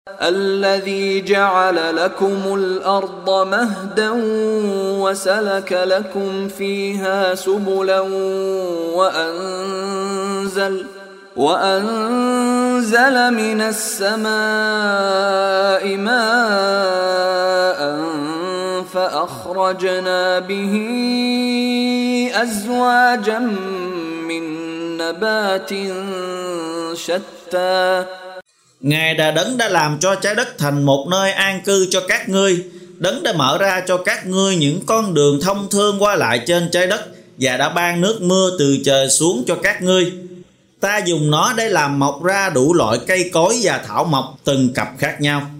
الذي جعل لكم الأرض مهدا وسلك لكم فيها سبلا وأنزل من السماء ماء فأخرجنا به أزواجا من نبات شتى. Ngài là đấng đã làm cho trái đất thành một nơi an cư cho các ngươi, đấng đã mở ra cho các ngươi những con đường thông thương qua lại trên trái đất và đã ban nước mưa từ trời xuống cho các ngươi. Ta dùng nó để làm mọc ra đủ loại cây cối và thảo mộc từng cặp khác nhau.